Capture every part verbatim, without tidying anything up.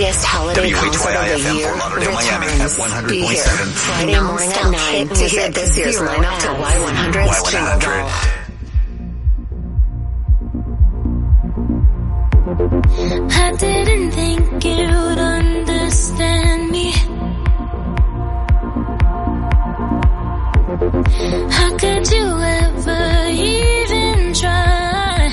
biggest holiday concert of the year returns. Be here Friday morning at nine to hear this year's lineup to Y one hundred's Jingle Bell. I didn't think you'd understand me. How could you ever even try?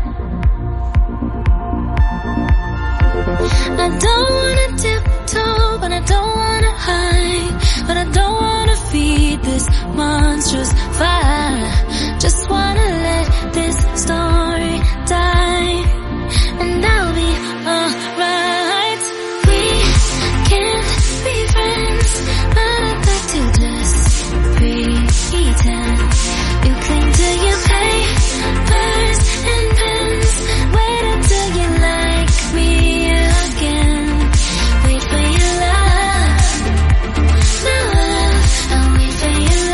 I don't wanna tiptoe, but I don't wanna hide. But I don't wanna feed this monstrous fire. Just wanna let this story die, and I'll be alright. We can't be friends, but I'd like to just pretend. You cling to your papers and pens. Wait until you like me again. Wait for your love. Love, I'll wait for your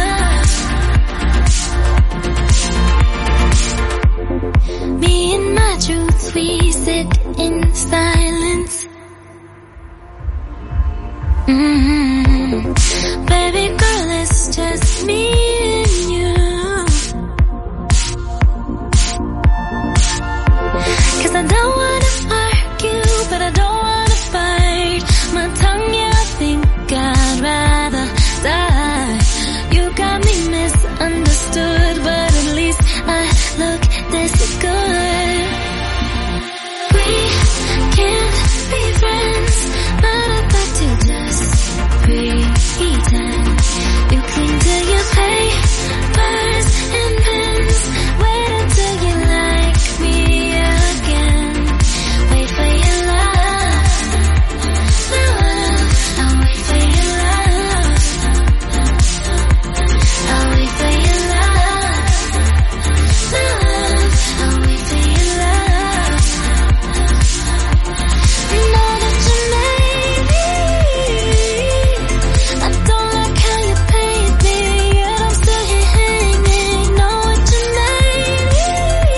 love. Me and my truth, we sit in silence. Mm-hmm. Baby girl, it's just me and you. 'Cause I don't wanna argue, but I don't wanna fight. My tongue, yeah, I think I'd rather die. You got me misunderstood, but at least I look this good. We can't be friends, but I'd like to just pretend. You cling to your papers and pens. Wait until you like me again. Wait for your love. Love, I'll wait for your love. I'll wait for your love. Love, I'll wait for your love. You know that you made me. I don't like how you paint me, yet I'm still here hanging. Know what you made me.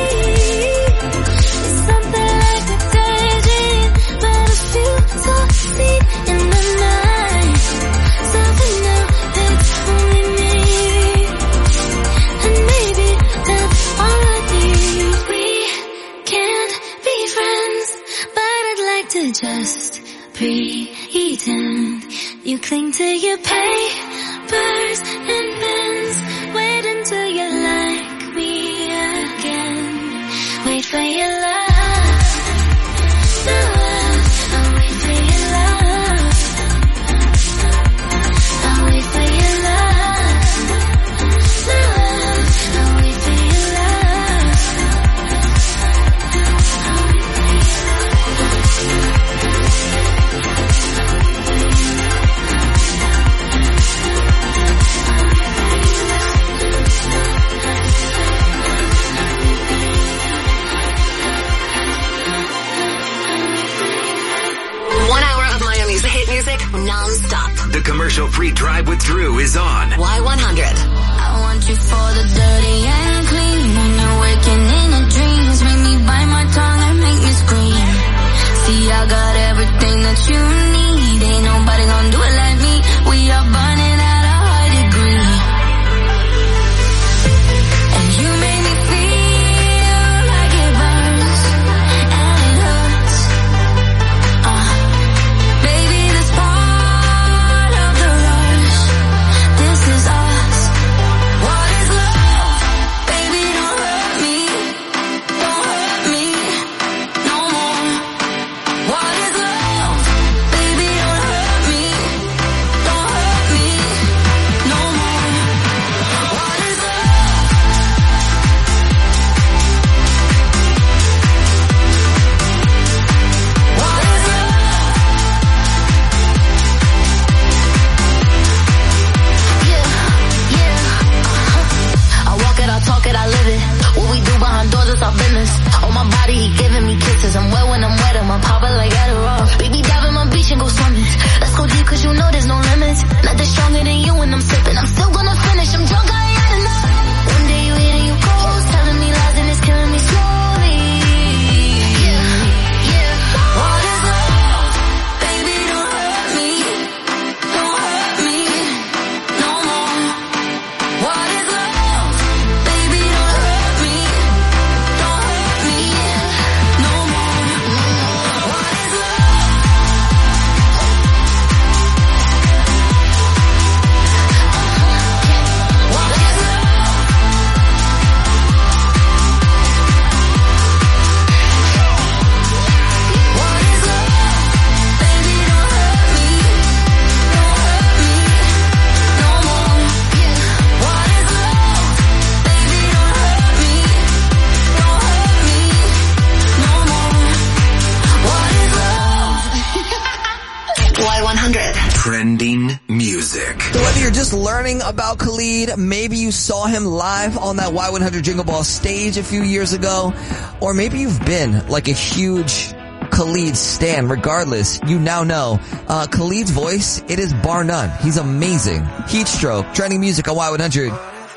It's something like a daydream, but a few succeed in the night. So for now, it's only me, and maybe that's all I need. We can't be friends, but I'd like to just pretend. You cling to your papers and pens. Wait until you like me again. Wait for your love. Love, I'll wait for your love. I'll wait for your love. Love, I'll wait for your love. I'll wait for your One hour of Miami's hit music non-stop. The commercial-free Drive with Drew is on Y one hundred. I want you for the dirty and clean. When you're waking in your dreams, make me bite my tongue and make me scream. See, I got everything that you need. Ain't nobody gonna do it like me. We are burning at a high degree. And you make me feel like it burns and it hurts. Uh, baby, this part of the rush. This is us. What is love? Baby, don't hurt me. Don't hurt me no more. What is love? Baby, don't hurt me. Don't hurt me no more. What is love? What is love? Yeah, yeah. Uh-huh. I walk it, I talk it, I live it. What we do behind doors is our business. On my body, he giving me kisses. I'm wet when I'm wet, I'm a popper like Adderall. Baby, dive in my beach and go swimming. Let's go deep, 'cause you know there's no limits. Nothing stronger than you when I'm sipping. I'm still gonna finish, I'm drunk, I ain't had enough. One day you hit and you close, telling me lies and it's killing me slowly. Yeah, yeah. What is love? just learning about Khalid. Maybe you saw him live on that Y one hundred Jingle Ball stage a few years ago. Or maybe you've been like a huge Khalid stan. Regardless, you now know uh, Khalid's voice, it is bar none. He's amazing. Heatstroke, trending music on Y one hundred.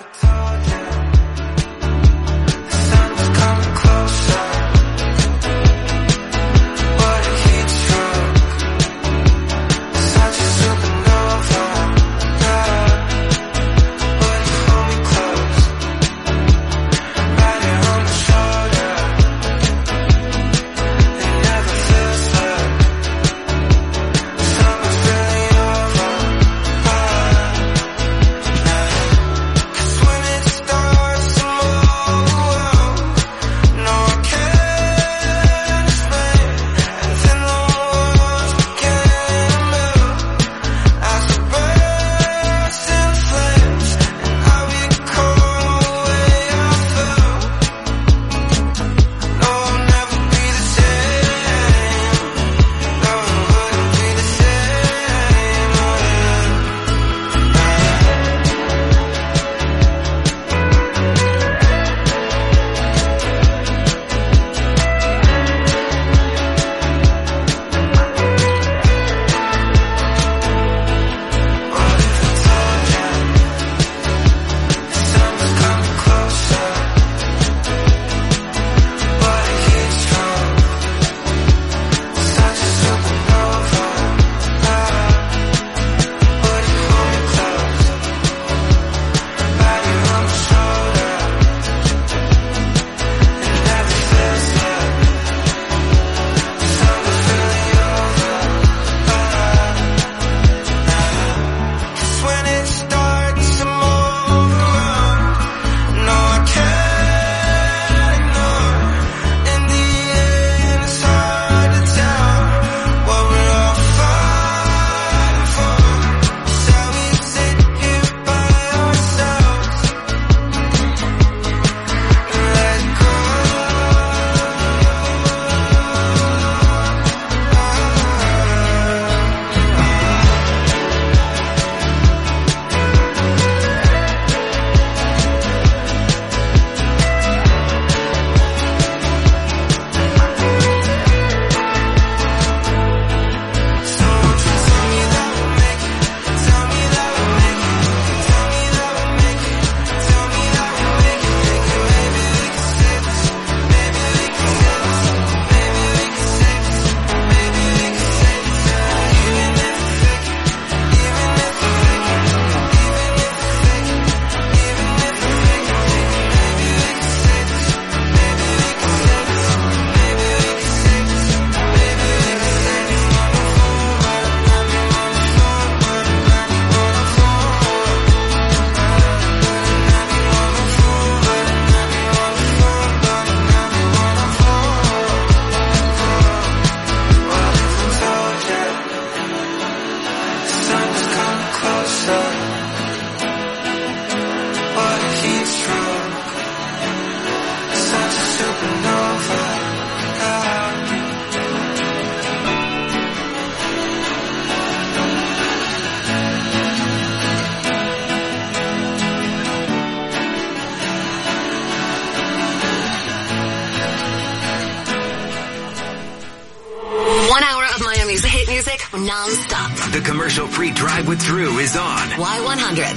Non-stop. The commercial-free Drive with Drew is on Y one hundred.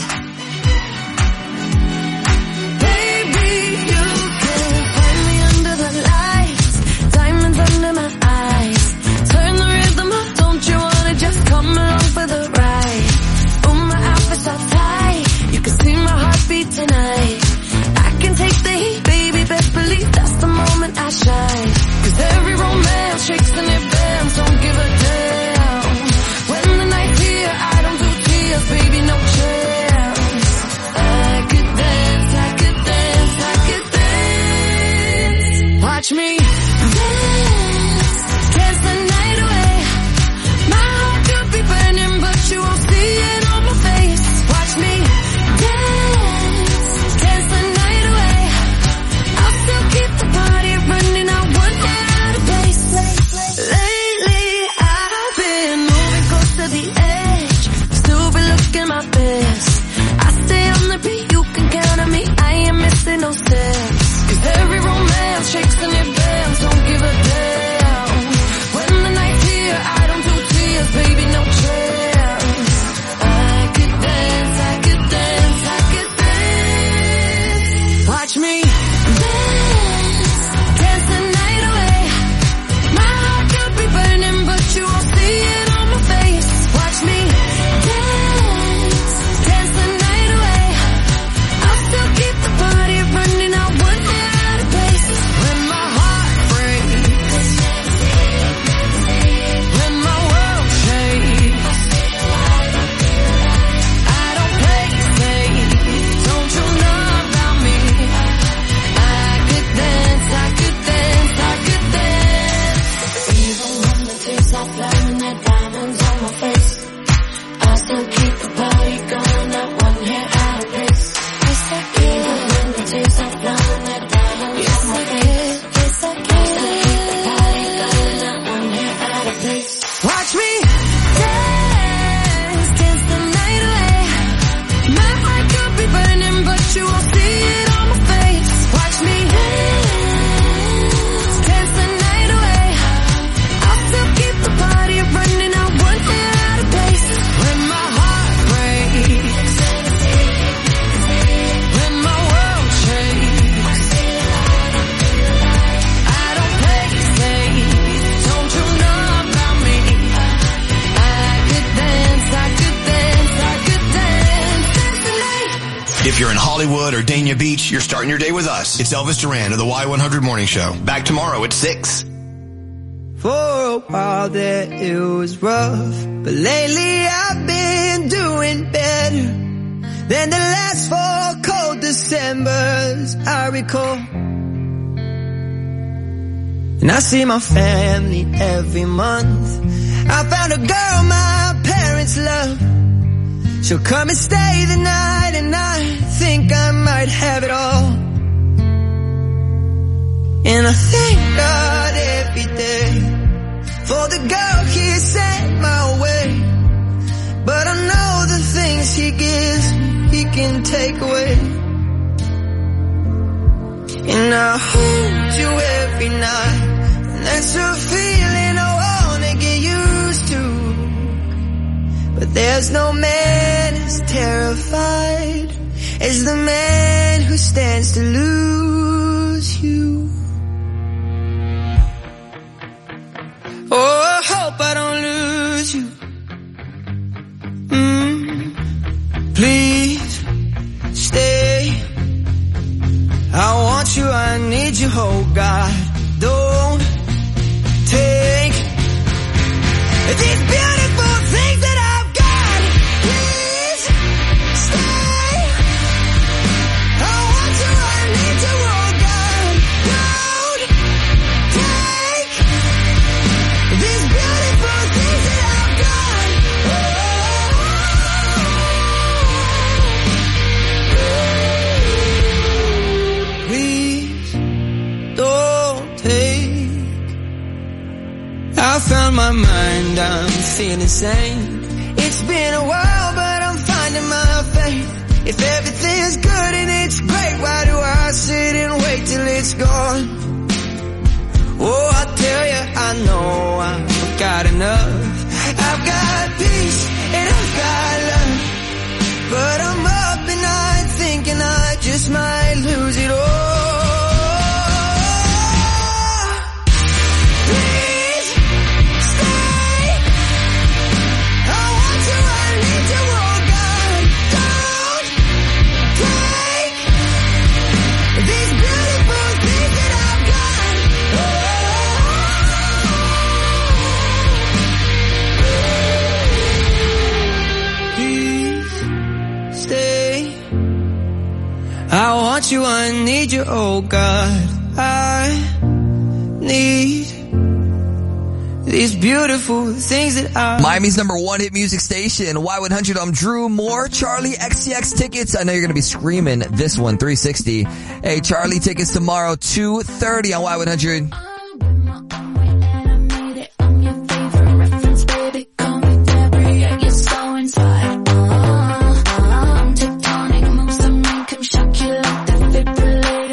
Baby, you can find me under the lights, diamonds under my eyes. Turn the rhythm up, don't you wanna just come along for the ride? Oh, my outfit's all tight, you can see my heartbeat tonight. I can take the heat, baby, best believe that's the moment I shine. Cause every romance shakes and it bends, don't give a damn. When the night's here, I don't do tears, baby, no chance. no sense. Cause every romance shakes and it bends, don't give a damn. When the night's here, I don't do tears, baby, no chance. I could dance, I could dance, I could dance. Watch me dance, dance the night away. My heart could be burning, but you won't see it on my face. Watch me dance, dance the night away. I'll still keep the party running, I wouldn't get out of place. When my heart breaks, when my world shakes, I don't play safe, don't you know about me? I could dance, I could dance, I could dance. Even when the tears are flowing, there diamonds on my face, I still keep the party going, not one hair out of place. Yes, I can. Even when the tears are flowing, there diamonds on my face, yes, I can. I still keep the party going, not one hair out of place. Watch me dance, dance the night away. My heart could be burning, but you won't see it on my face. Watch me dance, dance the night away. I'll still keep the party running, I won't get out of place. When my heart breaks, when my world shakes, I don't play safe, don't you know about me? I could dance, I could dance, I could dance, dance the night. If you're in Hollywood or Dania Beach, you're starting your day with us. It's Elvis Duran of the Y one hundred Morning Show. Back tomorrow at six. For a while there it was rough, but lately I've been doing better than the last four cold Decembers I recall. And I see my family every month. I found a girl my parents love. She'll come and stay the night, and I think I might have it all. And I thank God every day for the girl he sent my way. But I know the things he gives me, he can take away. And I hold you every night, and that's a feeling I wanna get used to. But there's no man as terrified as the man who stands to lose you. Oh, I hope I don't lose you. Mm, please stay. I want you, I need you, oh God. Don't take these beautiful things that I've got. Please stay. I want you, I need you, oh God. Don't take these beautiful things that I've got. Oh. Please don't take. I found my mind, I'm feeling sane. It's been a while, but I'm finding my faith. If everything's good and it's great, why do I sit and wait till it's gone? Oh, I tell you, I know I've got enough. I've got peace and I've got love, but I'm up at night thinking I just might lose it all. Please stay. I want you, I need you, oh God. Don't take these beautiful things that I've got. Please stay. I want you, I need you, oh God. I need these beautiful things that I... Miami's number one hit music station, Y one hundred. I'm Drew Moore. Charlie, X T X tickets. I know you're going to be screaming this one, three sixty. Hey, Charlie tickets tomorrow, two thirty on Y one hundred. Tectonic moves, I make him shock you like the defibrillator.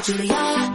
Julia.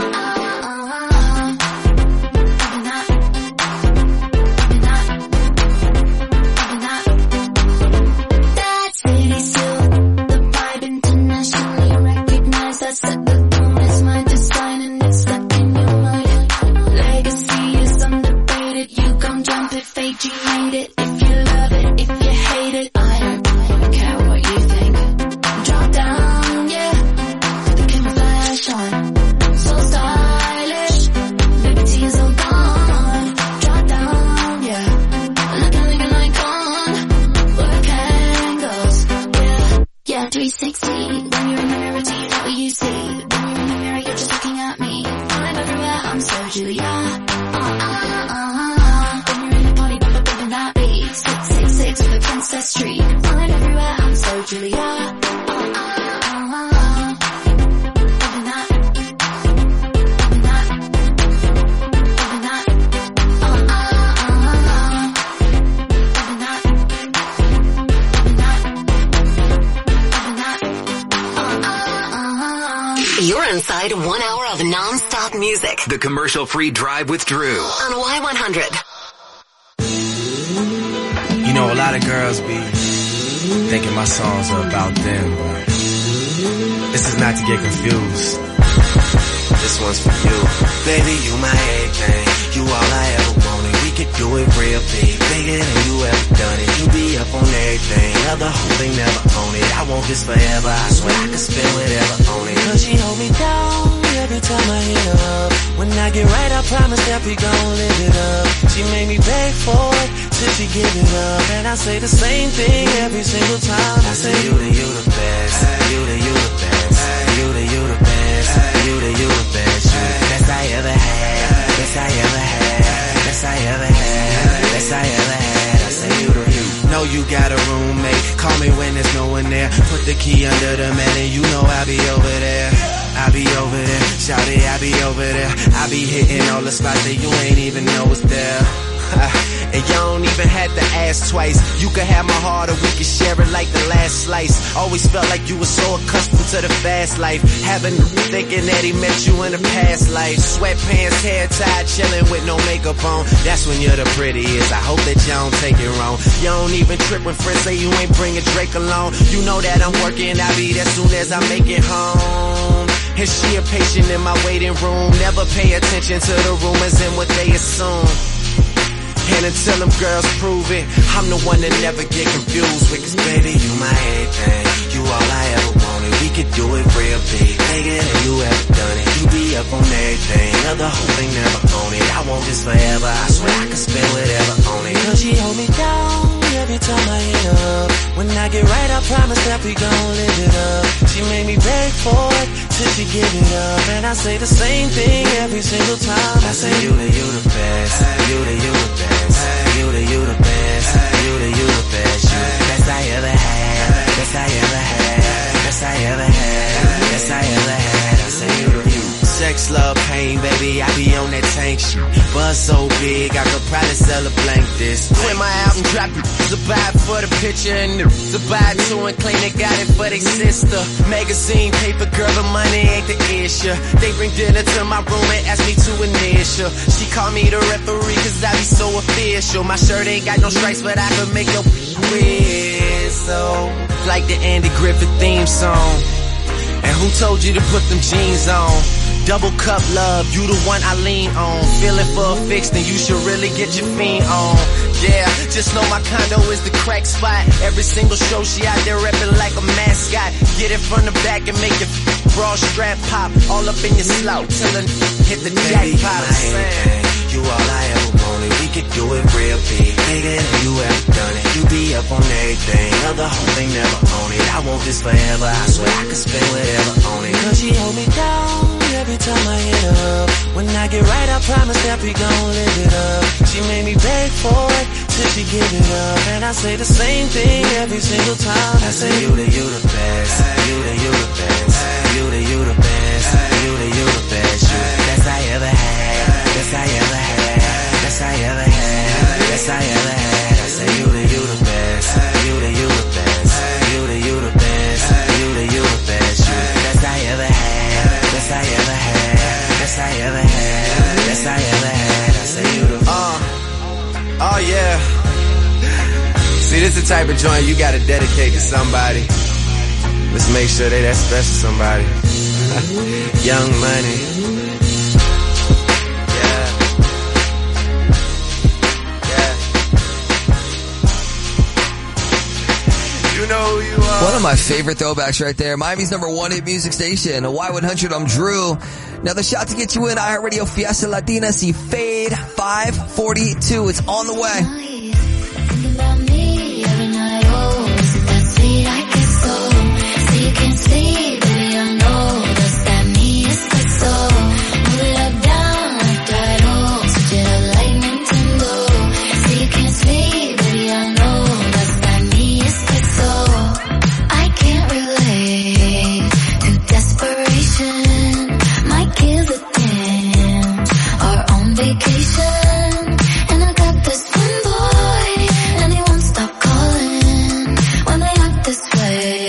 One hour of non-stop music. The commercial-free Drive with Drew on Y one hundred. You know, a lot of girls be thinking my songs are about them, but this is not to get confused. This one's for you. Baby, you my everything. You all I ever wanted. We could do it real big, bigger than you ever done it. You be up on everything, other whole thing never own it. I want this forever, I swear I could spend whatever on it. Cause she hold me down every time I hit her up. When I get right, I promise that we gon' live it up. She made me beg for it till she give it up. And I say the same thing every single time. I say you the, you the best. You the, you the best. You the, you the best. You the, you the best. You the best I ever had. Best I ever had. Best I ever had. Best I ever had. I say you the, you. Know you got a roommate. Call me when there's no one there. Put the key under the mat and you know I'll be over there. I be over there, shout it, I be over there. I be hitting all the spots that you ain't even know it's there. And you don't even have to ask twice. You could have my heart or we could share it like the last slice. Always felt like you were so accustomed to the fast life. Having thinking that he met you in a past life. Sweatpants, hair tied, chilling with no makeup on. That's when you're the prettiest. I hope that you don't take it wrong. You don't even trip when friends say you ain't bringing Drake along. You know that I'm working, I'll be there soon as I make it home. And she a patient in my waiting room. Never pay attention to the rumors and what they assume. And until them girls prove it, I'm the one that never get confused with. Cause baby, you my everything. You all I ever wanted. We could do it real big, bigger than you ever done it. You be up on everything, other whole thing never own it. I want this forever, I swear I could spend whatever on it. Cause she hold me down every time I hit her up. When I get right, I promise that we gon' live it up. She made me beg for it till she give it up. And I say the same thing every single time. I say you the, you the best. You the, you the best. You the, you the best. You the, you the best. You the best I ever had. Best I ever had. Best I ever had. Best I ever had. I say you the, you. Sex, love, pain, baby, I be on that tank shit. Buzz so big, I could probably sell a blank this. When my album dropped, to buy it for the picture, and to buy it too and claim they got it for their sister. Magazine, paper, girl, the money ain't the issue. They bring dinner to my room and ask me to initial. She call me the referee cause I be so official. My shirt ain't got no stripes, but I could make your whistle. Like the Andy Griffith theme song. And who told you to put them jeans on? Double cup love, you the one I lean on. Feeling for a fix, then you should really get your fiend on. Yeah, just know my condo is the crack spot. Every single show she out there reppin' like a mascot. Get it from the back and make your bra strap pop. All up in your slout till it hit the jackpot. You all I ever wanted. We could do it real big, bigger than you ever done it. You be up on everything, other whole thing never own it. I want this forever, I swear I could spend whatever on it. Cause she hold me down every time I hit her up. When I get right, I promise that we gon' live it up. She made me beg for it till she give it up. And I say the same thing every single time. I say you the, you the best. You the, you the best. You the, you the best. You the, you the best. You the best I ever had. Best I ever had. Best I ever had. Best I ever had. I say you the, you the best. You the, you the best. You the, you the best. You the, you the best. You the best I ever had. Best I ever had. type of joint you gotta dedicate to somebody. Let's make sure they that special somebody. Young Money. Yeah. Yeah. You know who you are. One of my favorite throwbacks right there. Miami's number one hit music station, Y one hundred. I'm Drew. Another shot to get you in iHeartRadio Fiesta Latina. See Fade five forty-two. It's on the way. Sleep, baby, I know that's that me, it's the soul. Move it up, down, like that, oh, switch it up like Nintendo. See you can't sleep, baby, I know that's that me, it's the soul. I can't relate to desperation. Might give a damn, or on vacation. And I got this one boy, and he won't stop calling when they act this way.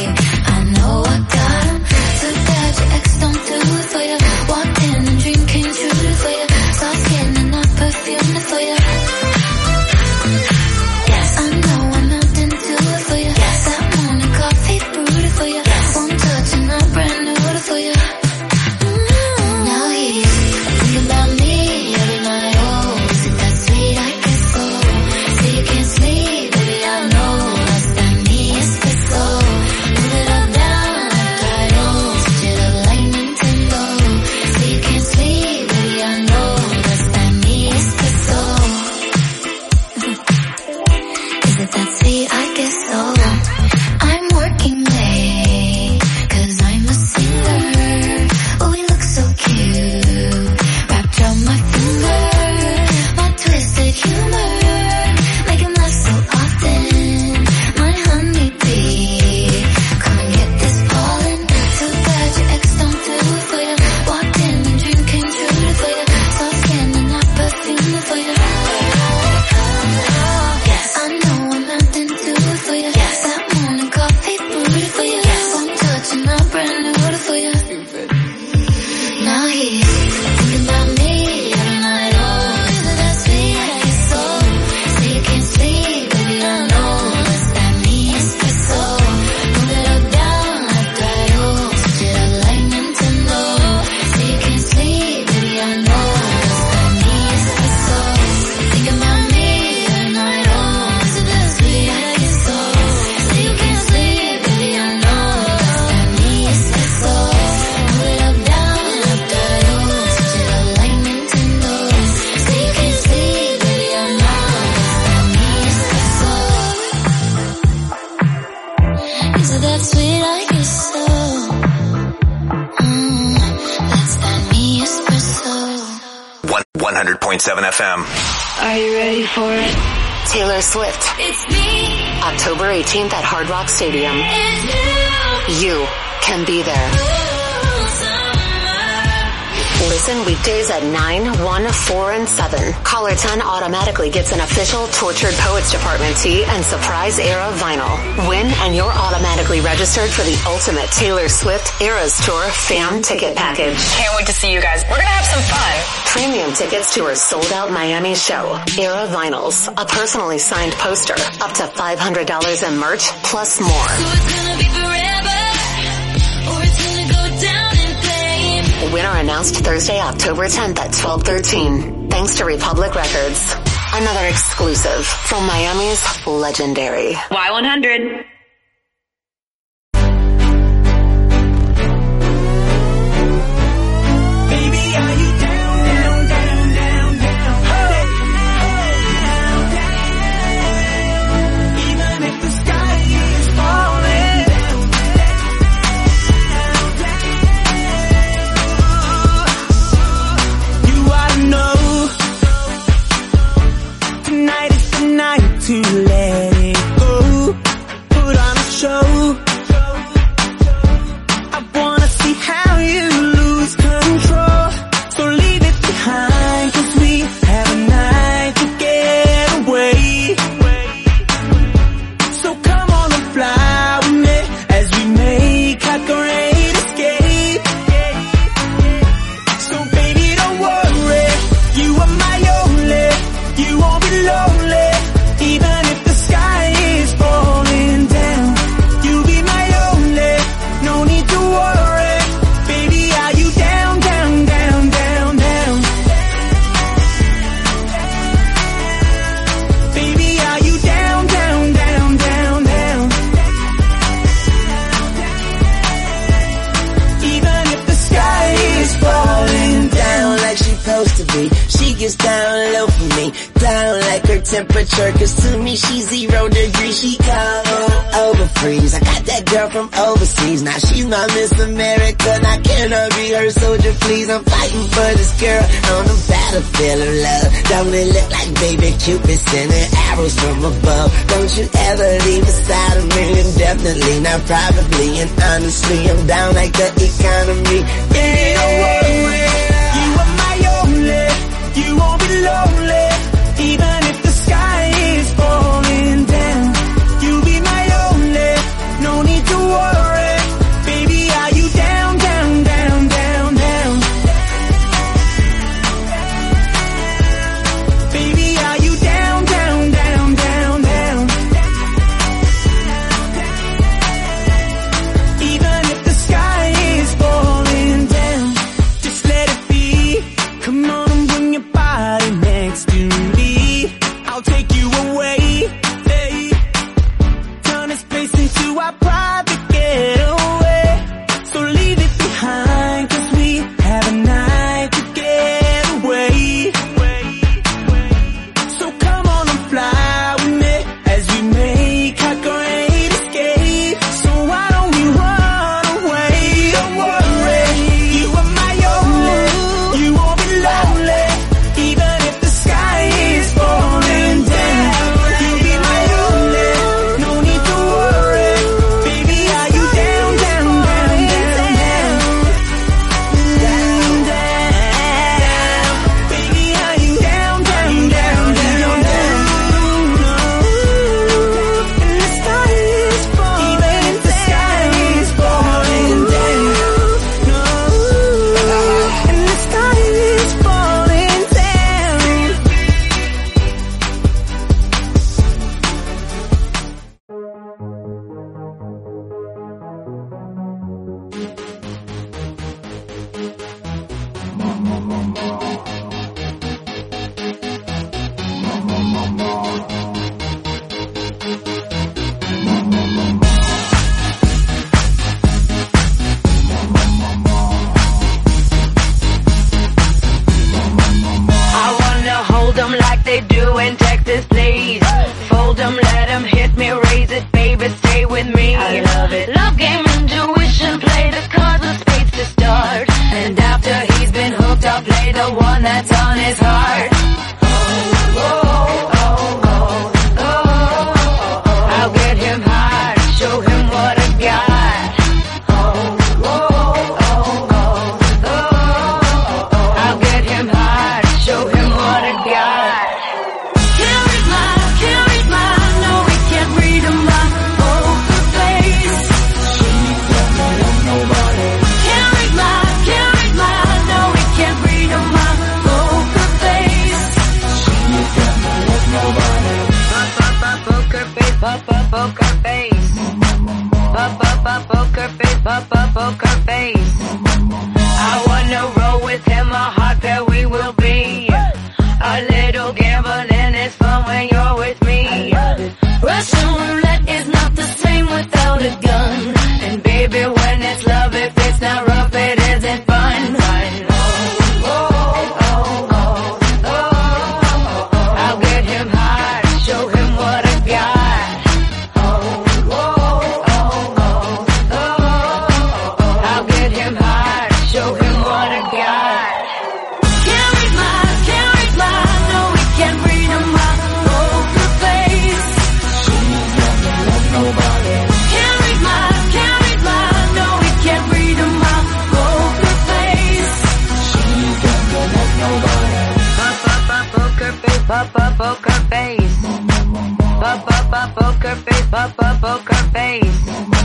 one hundred point seven F M. Are you ready for it? Taylor Swift. It's me. October eighteenth at Hard Rock Stadium. It's you. You can be there. Listen weekdays at nine, one, four, and seven. Caller ten automatically gets an official Tortured Poets Department tee and Surprise Era vinyl. Win and you're automatically registered for the ultimate Taylor Swift Eras Tour fan ticket package. Can't wait to see you guys. We're gonna have some fun. Premium tickets to her sold-out Miami show. Era vinyls, a personally signed poster, up to five hundred dollars in merch, plus more. So it's gonna be forever, or it's gonna go down in flames. Winner announced Thursday, October tenth at twelve thirteen. Thanks to Republic Records. Another exclusive from Miami's legendary Y one hundred. To let it go, put supposed to be. She gets down low for me, down like her temperature, cause to me she's zero degrees. She cold over freeze. I got that girl from overseas, now she's my Miss America. Now can I be her soldier, please? I'm fighting for this girl on the battlefield of love. Don't it look like baby Cupid sending arrows from above? Don't you ever leave beside of me, indefinitely, not probably, and honestly, I'm down like the economy. Yeah, you are my only, you won't be lonely, even if the sky is falling down. You'll be my only, no need to worry. Baby, are you down, down, down, down, down? Baby, are you down, down, down, down, down? Even if the sky is falling down, just let it be. Come on and bring your body next to me. I'll take you away, hey. Turn this place into our private getaway. So leave it behind, cause we have a night to get away. So come on and fly with me as we make our great escape. So why don't we run away? Don't worry, you are my only, you won't be lonely, even if the sky is falling down. You'll be my only, no need to worry. Baby, are you down, down, down, down, down? Down, down. Baby, are you down, down, down, down, down? And the sky is falling, even if the sky is falling down. No, and the sky is falling down. I wanna hold them like they do in Texas, please. Fold them, let them hit me, raise it, baby, stay with me. I love it. Love game, intuition, play the cards with spades to start. And after he's been hooked, I'll play the one that's on his heart. Oh, oh, oh, oh, oh, oh. I'll get him hard, show him what I got. Oh, oh, oh, oh, oh, oh. I'll get him hard, show him what I got. Can't read my, can't read my, no, we can't read my poker face. Can't read my, can't read my, no, we can't read my poker face. Poker face, poker face, poker face, poker face. I wanna roll with him, a hot pair we will be. A little gambling is fun when you're with me. Russian roulette is not the same without a gun. And baby, when it's love, if it's not rough, it isn't fun. Oh, oh, oh, oh, oh, oh. I'll get him hard, show him what I got. Oh, oh, oh, oh, oh. I'll get him hard, show him what I got. Can't read my, can't read my, no, we can't read my poker face. Can't read my, can't read my, no, we can't read my poker face. Pop, pop, pop, poker face, pop, pop, poker face. Pop, pop, pop, poker face, pop, pop, poker face.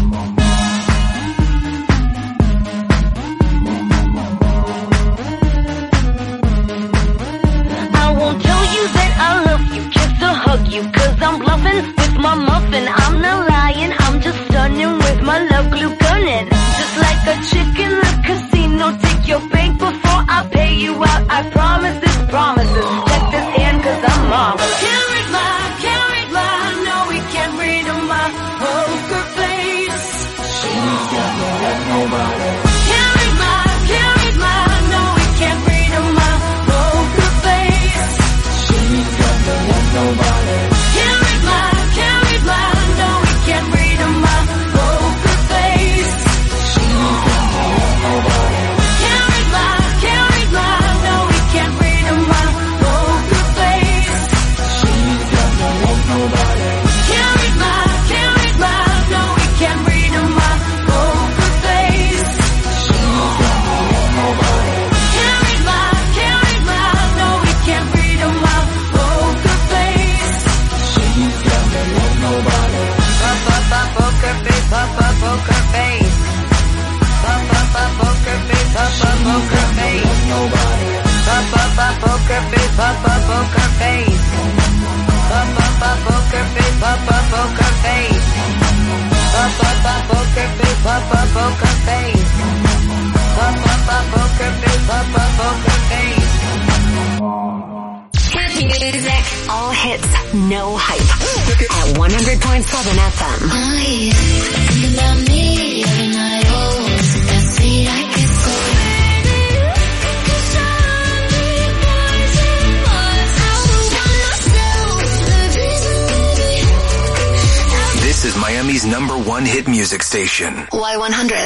I won't tell you that I love you, kiss or hug you, cause I'm bluffing with my muffin. I'm not lying, I'm just stunning with my love glue gunning. Just like a chick in the casino, take your bank before I pay you out. I promise this promises, check this hand cause I'm marvelous. Can't read my, can't read my, no, we can't read my poker face. She's got no love, nobody. Can't read my, can't read my, no, we can't read my poker poker face. Pop up a poker face, pop up poker face. Pop up a poker face, pop up poker face. Pop up a poker face, pop up poker face. Pop up a poker face, pop up poker face. Hit music. All hits, no hype. At one hundred point seven F M. Oh yeah, think about me every night. Oh, that sweet I get so. This is Miami's number one hit music station. Y one hundred.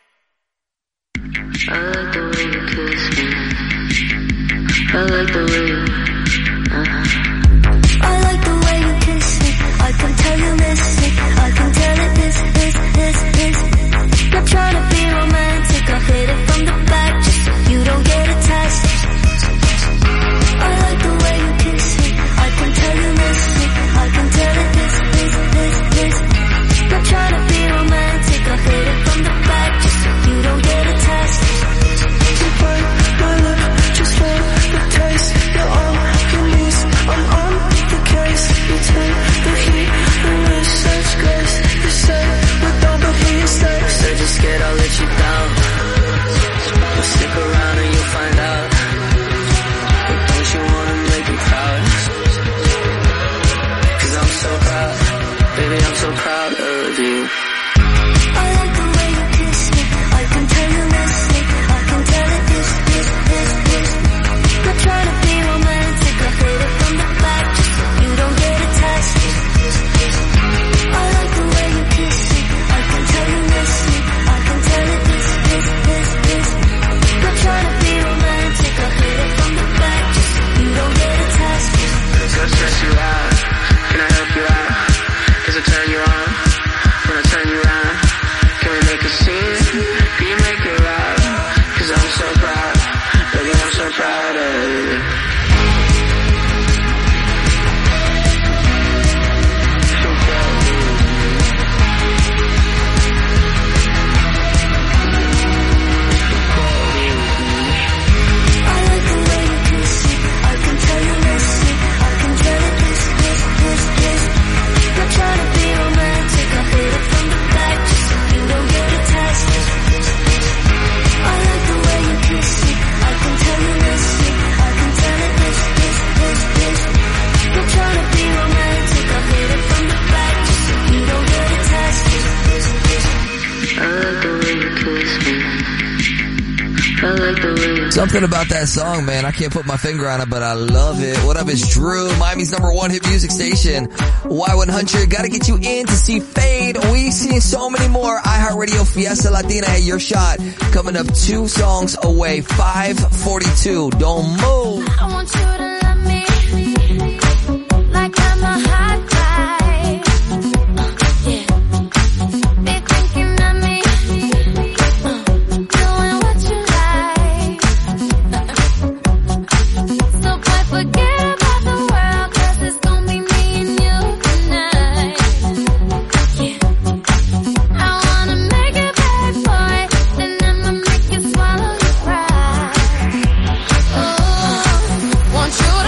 I like the way you kiss me. I like the way you, uh-huh. I like the way you kiss me. I can tell you miss it. I can tell it is, is, is, is. Not trying to be romantic. I hit it from the back just so you don't get attached. I like the way you kiss me. I can tell you miss it. I can tell it is, is, is, is. Not trying to be romantic. I hit it from the back just so you don't get attached. You burn my lip just for the taste. You're on your knees. I'm on the case. You take the heat and with such grace. You say we're done but he stays. Said you're scared I'll let you down. But stick around and you'll find out. But don't you wanna make me proud? Cause I'm so proud. Baby, I'm so proud of you. I like the way you kiss me. I can tell you miss me. I can tell it is, is, is, is. Not trying to be romantic. I hit it from the back just so you don't get attached. I like the way you kiss me. I can tell you miss me. I can tell it is, is, is, is. Not trying to be romantic. I hit it from the back just so you don't get attached. Cause I stress you out. Can I help you out? Cause I turn you on. When I turn you around, can we make a scene? Can you make it loud? Cause I'm so proud. Baby, I'm so proud of you. So proud of you. I like the way you kiss me. I can tell you miss me. I can tell it is, is, is, is. Not trying to be romantic. I hit it from the back just so you don't get attached. I like the way you kiss me. I can tell you miss me. I can tell it is, is, is, is. Not trying to be romantic. I hit it from the back just so you don't get attached. I like the way you kiss me. I like the way you... Something about that song, man. I can't put my finger on it, but I love it. What up, it's Drew, Miami's number one hit music station. Y one hundred, gotta get you in to see Fade. We see so many more. iHeartRadio Fiesta Latina at your shot. Coming up two songs away, five forty-two. Don't move. I want you to love me like I'm a hot guy. Yeah. Be thinking of me, doing what you like. So boy, forget about the world, cause it's gonna be me and you tonight. Yeah. I wanna make it bad, boy, then I'ma make you swallow your pride. Oh, want you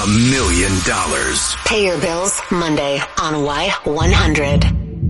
a million dollars. Pay your bills Monday on Y one hundred.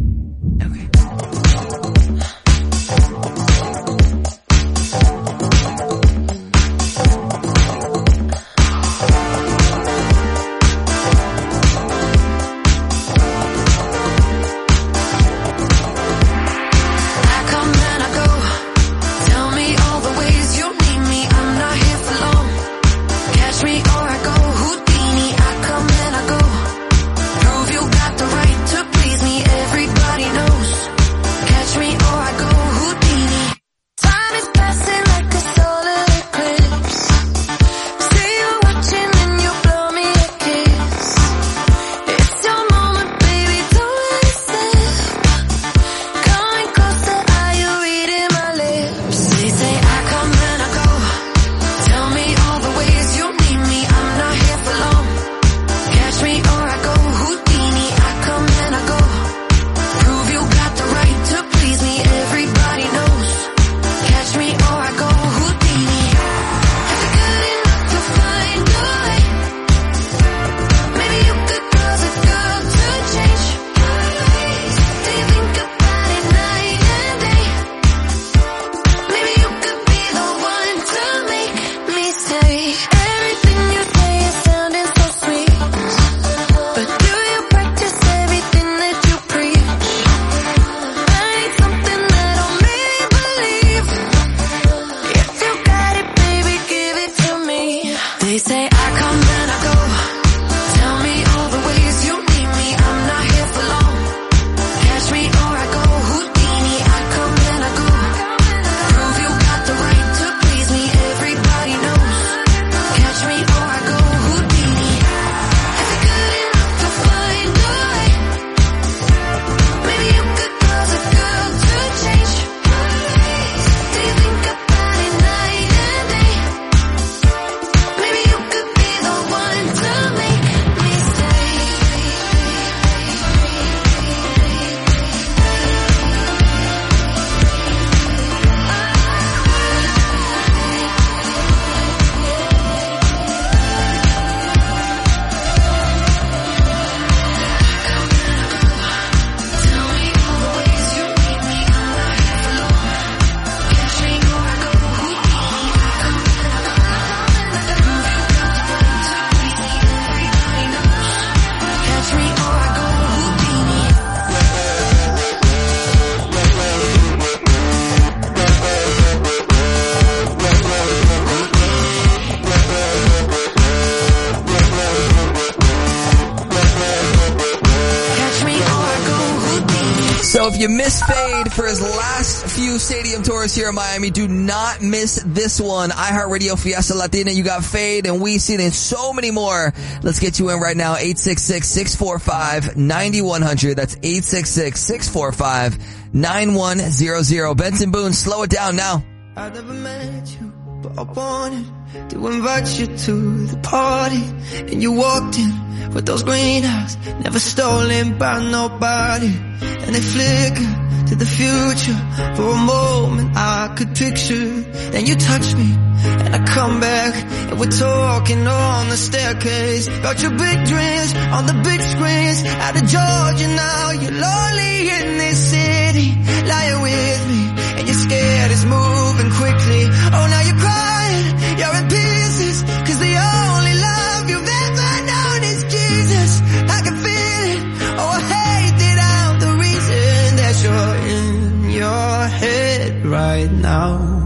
So if you miss Fade for his last few stadium tours here in Miami, do not miss this one. iHeartRadio Fiesta Latina, you got Fade and Weezy and so many more. Let's get you in right now. eight six six, six four five, nine one zero zero. That's eight six six, six four five, nine one zero zero. Benson Boone, slow it down now. I never met you, but I wanted to invite you to the party. And you walked in with those green eyes, never stolen by nobody. And they flicker to the future. For a moment I could picture. Then you touch me and I come back, and we're talking on the staircase about your big dreams on the big screens out of Georgia. Now you're lonely in this city, lying with me, and you're scared it's moving quickly. Oh, now you're crying, you're in pieces, cause the only love you've ever known is Jesus. I can feel it, oh I hate that I'm the reason that you're in your head right now,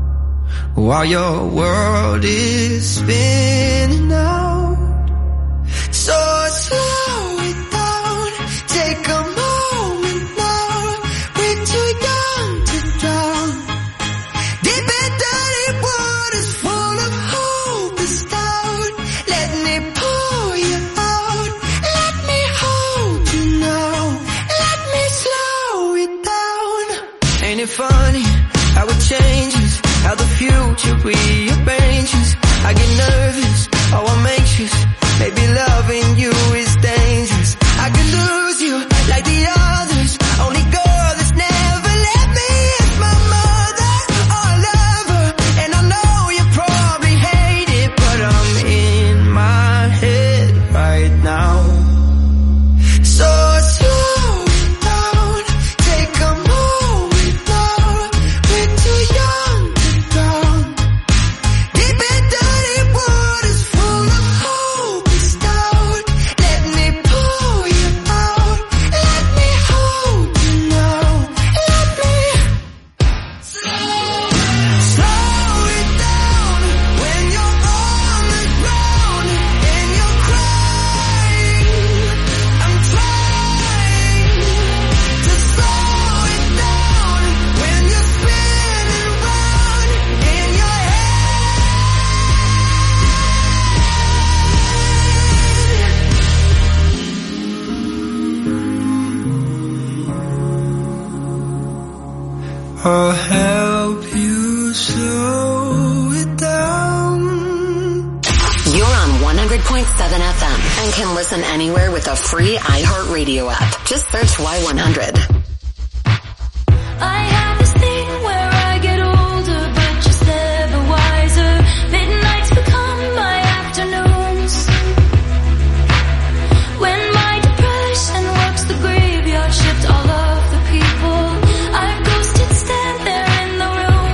while your world is spinning out. So slow it down, take a moment now, we're too young to drown. Deep and dirty waters full of hope is down. Let me pull you out, let me hold you now, let me slow it down. Ain't it funny how it changes, how the future rearranges? I get nervous, oh I'm anxious, maybe loving you is dangerous. I could lose you like the others, only girl that's never let me is my mother. Oh I love her, and I know you probably hate it, but I'm in my head I'll help you slow it down. You're on one hundred point seven F M and can listen anywhere with a free iHeartRadio app. Just search Y one hundred. I have this thing where I get older, but just never wiser. Midnights become my afternoons. When my depression works the graveyard shift, all of the people I've ghosted stand there in the room.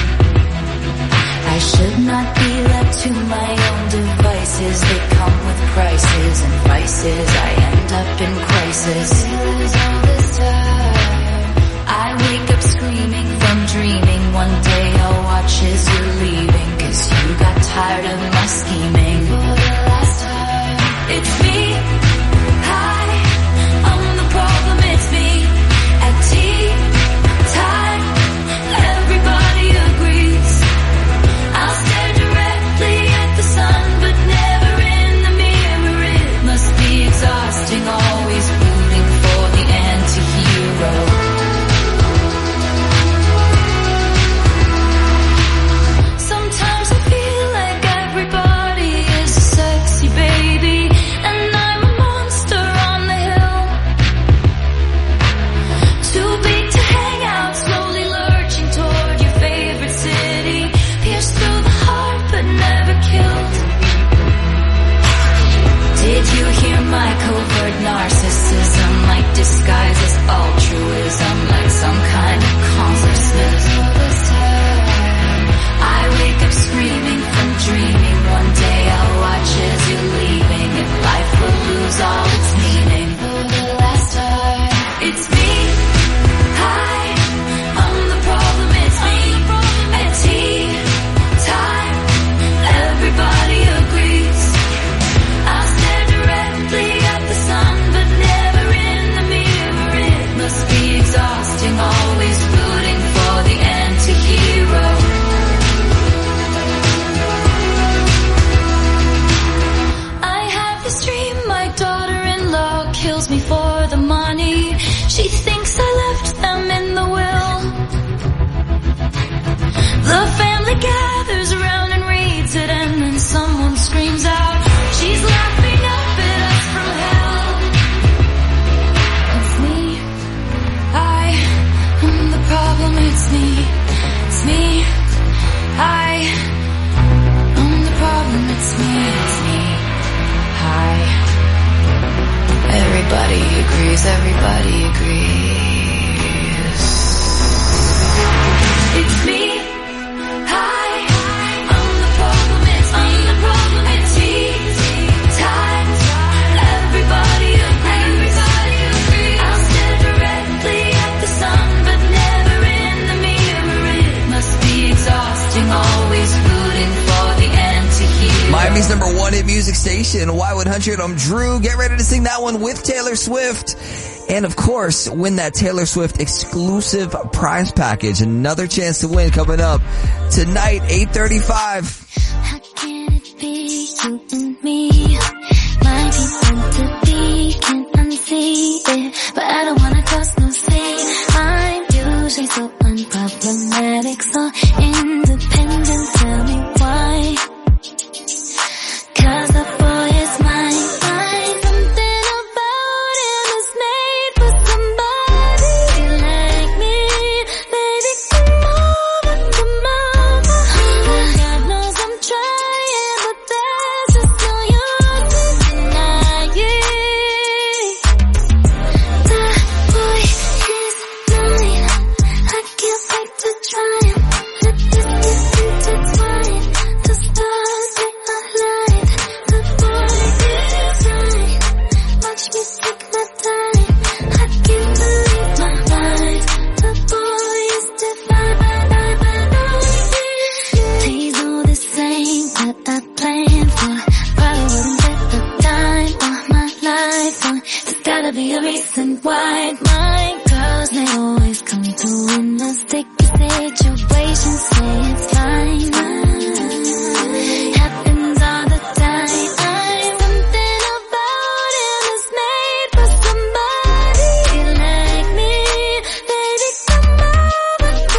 I should not be left to my own devices. They come with prices and vices. I end up in crisis. All this time I wake up screaming from dreaming. One day I'll watch as you're leaving, 'cause you got tired of my scheming. For the last time, it's me. Hi, I'm the problem, it's me. At tea time, everybody agrees. I'll stare directly at the sun, but never in the mirror. It must be exhausting, always rooting for the anti-hero. Sometimes I feel like everybody is a sexy baby, and I'm a monster on the hill. Too big to hang out, slowly lurching toward your favorite city. Pierced through the heart, but never killed. Did you hear my covert narcissism? Like disguise as altruism, like some kind of consciousness. I wake up screaming from dreaming. One day I'll watch as you're leaving, and life will lose all its meaning. For the last time, it's me. Hi, I'm the problem, it's me. At tea time, everybody agrees. I'll stare directly at the sun, but never in the mirror. It must be exhausting, always rooting for the anti-hero. I have this dream, my daughter-in-law kills me for the money. She thinks I left them in the will. The family gathers around and reads it, and then someone screams out, she's laughing up at us from hell. It's me. I am the problem, it's me. It's me. I am the problem, it's me. It's me. Hi. Everybody agrees, everybody agrees. It's me. Hi. I'm the problem, it's me. I'm the problem, it's tea time. Everybody agrees. Everybody agrees. I'll stare directly at the sun, but never in the mirror. It must be exhausting, always rooting for the anti-hero. Miami's number one hit music station, Y one hundred. I'm Drew. Get ready to sing that one with Taylor Swift. And of course, win that Taylor Swift exclusive prize package. Another chance to win coming up tonight, eight thirty-five. How can it be you and me? Might be meant to be, can't unsee it, but I don't wanna cross no sea. I'm usually so unproblematic, so independent. Tell me why? 'Cause the boy is mine, mine. Something about him is made for somebody like me. Baby, come over, come over. God knows I'm trying, but there's just no use in denying. That boy is mine. I can't wait to try him. Let this get intertwined. The stars they align. The boy is mine. Watch me take my time. I can't believe my mind. The boy is divine. Please know this ain't what I planned for. Probably wouldn't bet the time on my life on. There's gotta be a reason why my girls, they always come to in a sticky situation. Say it's fine. Happens all the time. I'm something about him is made for somebody like me. Baby, come over,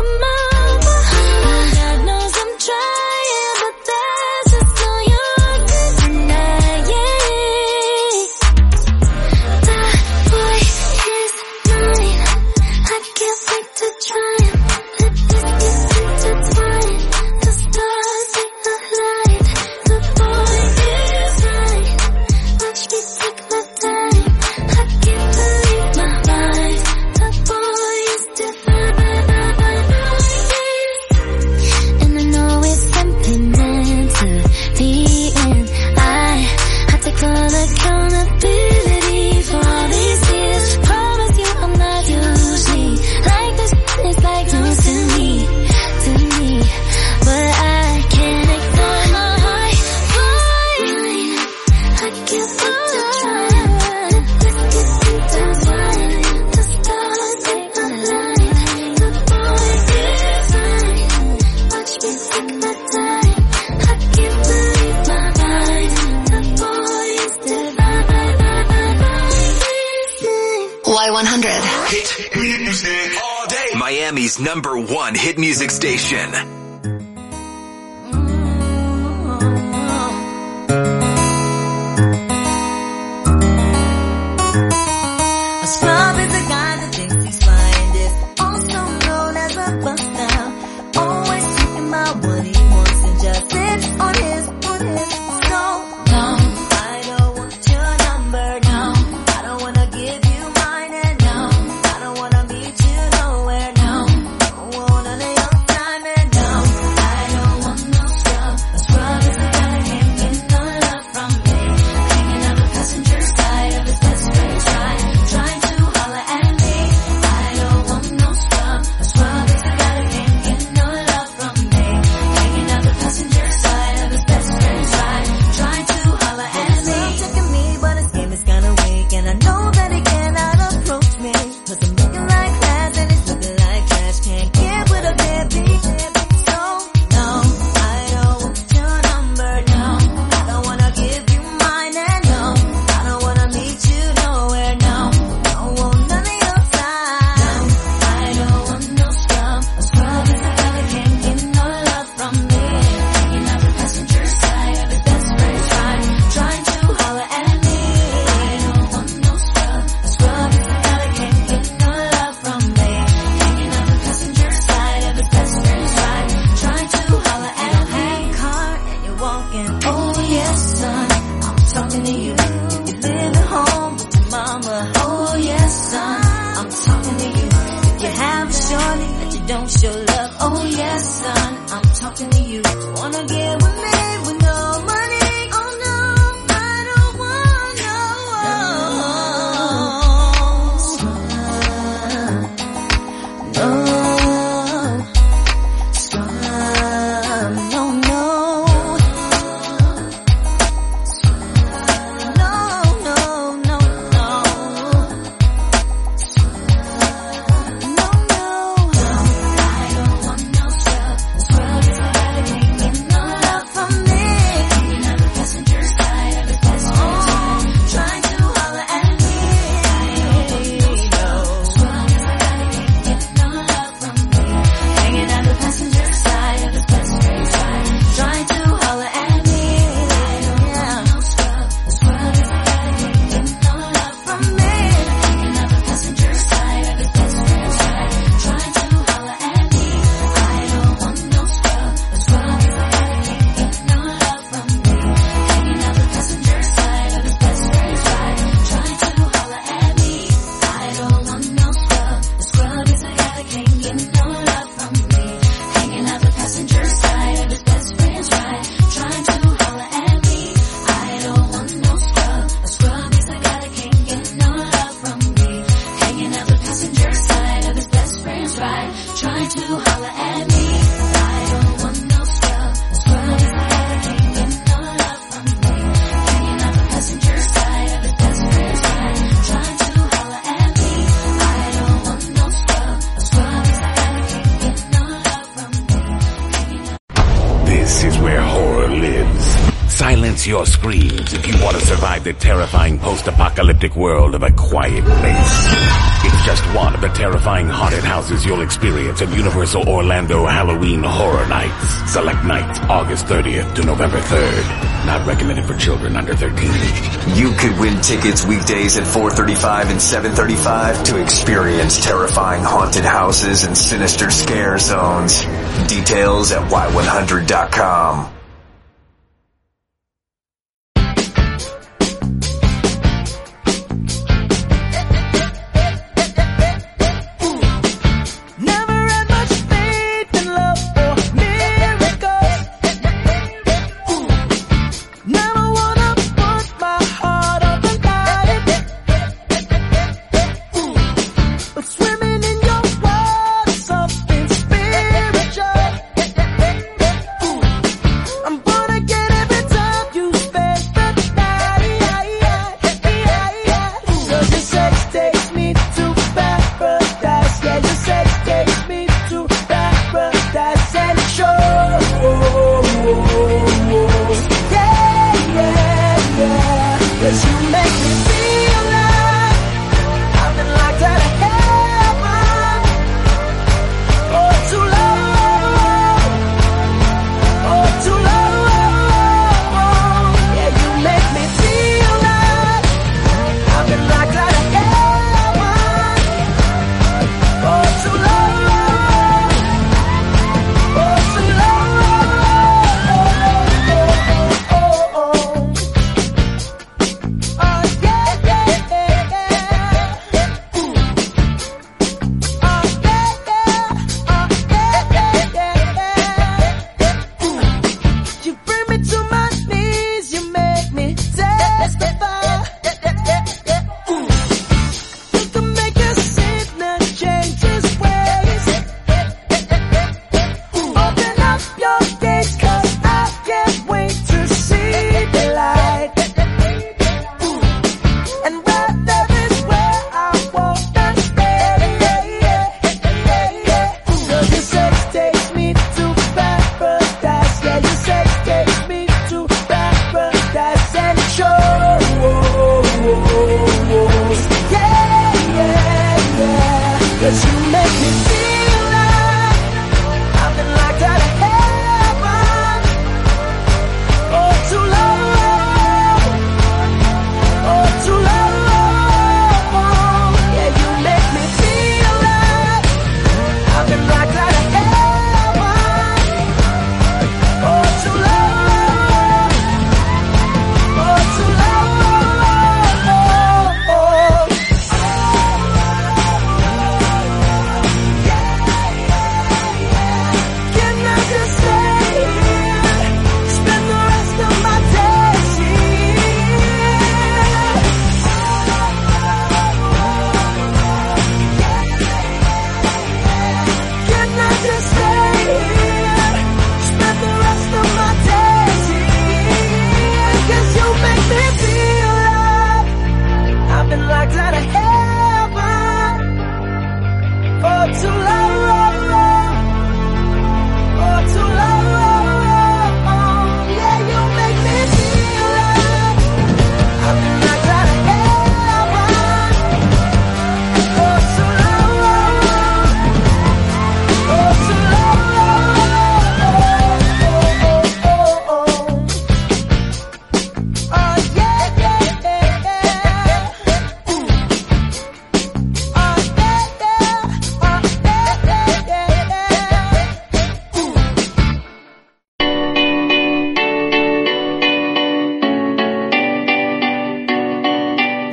Y one hundred. Hit music all day. Miami's number one hit music station. A scrub is a guy that thinks he's fine, is also known as a buster. Always talking about what he wants and just sits on his, on his soul. No, I don't want your number, no. I don't wanna give you mine, and no, I don't wanna meet you nowhere, no. Don't want none of your time, and no, I don't want no scrub. A scrub is a guy that can't get no love from me. Hanging on the passenger side of his best friend's ride, trying to holler at me. I don't want no scrub. A scrub is a guy that can't get no love from me. Hanging on the passenger side of his best friend's ride, trying to holler at me. He's checking me, but his game is kinda weak, and I know that he cannot approach me. Cause I'm looking like class and he's looking like trash. Can't get with a deadbeat. So, no, I don't want your number, no. I don't wanna give you mine, and no, I don't wanna meet you nowhere, no. Don't want none of your time. I don't want no scrub. A scrub is a guy that can't get no love from me. Hanging out the passenger side of his best friend's ride, trying to holler at me. I don't want no scrub. A scrub is a guy that can't get no love from me. Hanging out the passenger side of his best friend's ride, trying to holler at me. Car and you're walking, oh yes son, I'm talking to you. You live at home with your mama, oh yes son, I'm talking to you. If you have a shorty that you don't show love, oh yes son, I'm talking to you. You wanna get with me with no money, oh no, I don't want no scrub. No scrub, no, no. No, no, no, no. No, no. I don't want no scrub. Scrub is a guy that can't get no love from me. Hanging on the passenger side of his best friend's ride, trying to holler at me. No, scrub is a guy that can't get no love from me. Hanging on the passenger side of his best friend's ride, trying to holler at me. Yeah. No scrub. Scrub is a guy that can't get no love from me. Hanging on the passenger side of his best friend's ride, trying to holler at me. I don't want no scrub. A scrub is a guy that can't get no love from me. Hanging on the passenger side of his best friend's ride, trying to holler at me. I don't want no scrub. A scrub is a guy that can't get no love from me. Hanging out the passenger side of his best friend's ride, trying to holler at me. I don't want no scrub. A scrub is a guy that can't get no love from me. Hanging out the passenger side of his best friend's ride, trying to holler at me. I don't want no scrub. A scrub is a guy that can't get no love from me. Hanging out the passenger side of his best friend's ride, trying to holler at me. I don't want no scrub. A scrub is a guy that can't get no love from me. Hanging out. This is where horror lives. Silence your screams if you want to survive the terrifying post-apocalyptic world of A Quiet Place. It's just one of the terrifying haunted houses you'll experience at Universal Orlando Halloween Horror Nights. Select nights August thirtieth to November third. Not recommended for children under thirteen. You could win tickets weekdays at four thirty-five and seven thirty-five to experience terrifying haunted houses and sinister scare zones. Details at Y one hundred dot com. Never had much faith in love or miracles. Never wanna put my heart on the line. But swimming in your world, something spiritual.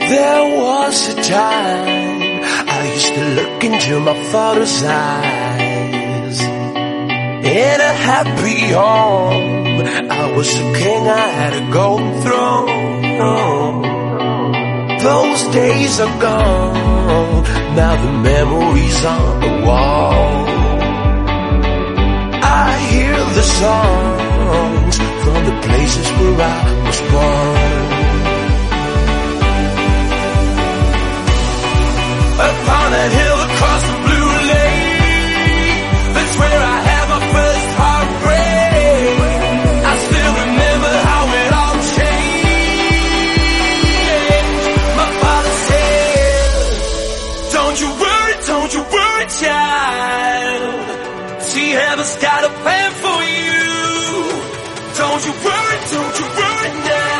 There was a time I used to look into my father's eyes. In a happy home, I was a king, I had a golden throne. Those days are gone, now the memories on the wall. I hear the songs from the places where I was born. Upon that hill across the blue lake, that's where I had my first heartbreak. I still remember how it all changed. My father said, don't you worry, don't you worry, child. See, heaven's got a plan for you. Don't you worry, don't you worry now.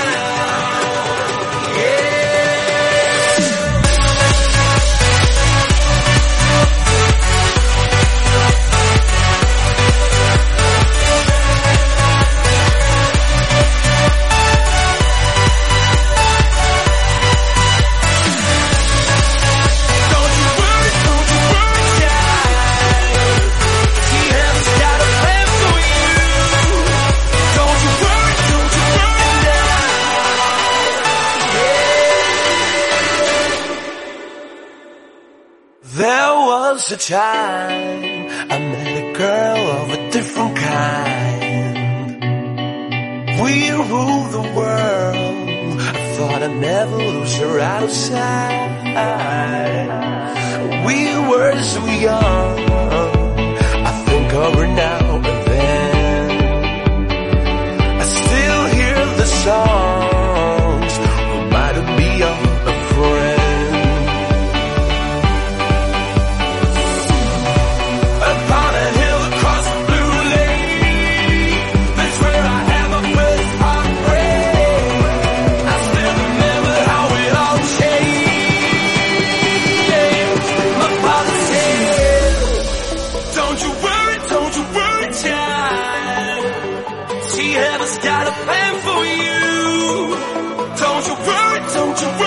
There was a time I met a girl of a different kind. We ruled the world. I thought I'd never lose her out of sight. We were so young, I think of her now and then. I still hear the songs reminding me of a friend. Heaven's got a plan for you. Don't you worry, don't you worry.